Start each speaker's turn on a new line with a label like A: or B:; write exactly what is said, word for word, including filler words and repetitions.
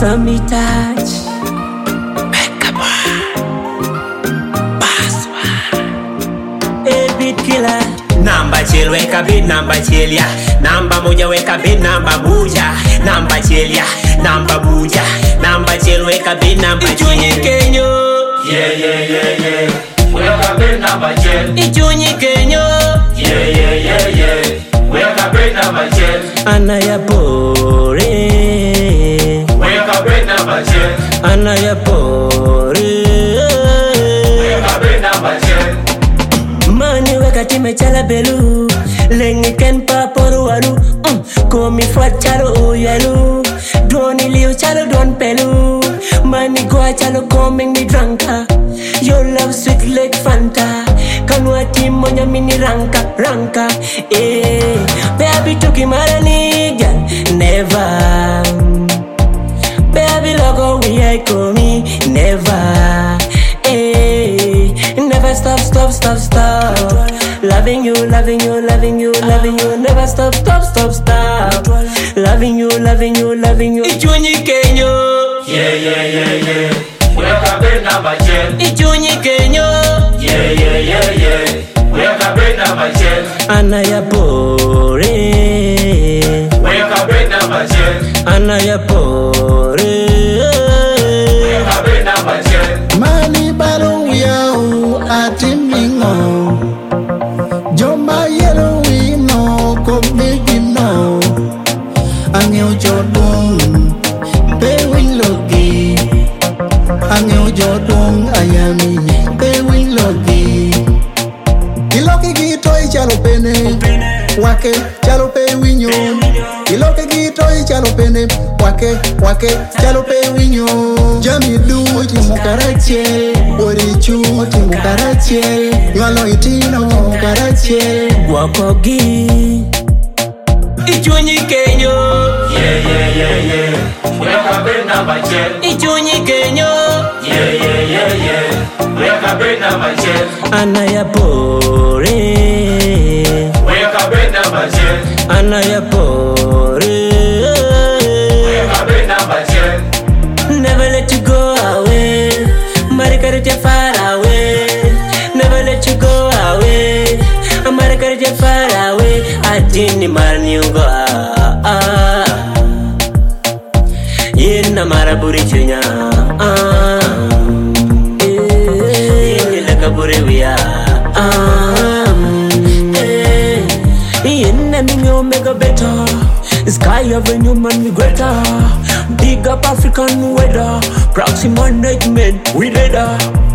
A: Sammy touch. A beat killer.
B: Namba chill, weka beat, namba chill ya. Namba moja, weka beat, namba buja. Namba chill ya, namba buja. Namba chill, weka beat, namba chill.
A: Ichunyi Kenyo.
C: Yeah, yeah, yeah, yeah. Weka beat, namba chill.
A: Ichunyi Kenyo.
C: Yeah, yeah, yeah, yeah. Weka beat, namba chill.
A: Anayapore.
C: Weka beat, namba chill.
A: Anayapore.
C: Weka beat, namba chill.
A: Mani weka time chala belu. Lengi ken pa poru walu. Komi fat chalo uyalu. Doni liu chalo don pelu. Mani goa chalo coming me dranka. Your love sweet like Fanta. Kanwati monya mini ranka, ranka. Eh, baby toki marani gal. Never. Baby logo we I call me. Never. Eh, never stop, stop, stop, stop. Loving you, loving you, loving you, loving you. Never stop, stop, stop, stop. Loving you, loving you, loving you. Ichunyi Kenyo.
C: Yeah, yeah, yeah, yeah. Weka beat, namba chill.
A: Ichunyi Kenyo.
C: Yeah, yeah, yeah, yeah. Weka beat, namba chill.
A: Anayapore.
C: Weka beat, namba chill.
A: Anayapore.
C: Weka beat, namba chill.
D: Mani baro yao atimingo. Jomba yelo wino ko begino. Angeo jodong pe win logi. Angeo jodong ayami pe win logi. Iloki gito ichalo pene wake chalo pe winyo. Iloki gito ichalo pene wake wake chalo pe winyo. Jami du timu karache, ori chu timu karache, yalo itino karache.
A: Wakogi. Ichunyi Kenyo.
C: Yeah, yeah, yeah, yeah. Weka beat, namba chill.
A: Ichunyi Kenyo.
C: Yeah, yeah, yeah, yeah. Weka beat, namba chill.
A: Anayapore.
C: Weka beat, namba chill.
A: Anayapore.
C: Weka beat, namba chill.
A: Never let you go away. Marikarite far away. Never let you go away. Marikarite far away. Adini marni ugo. Yena maraburi chunya. Yena lakaburi wiya. Yena mingi omega better. Sky Avenue man we greater. Big up African weather. Proxima night men we leader.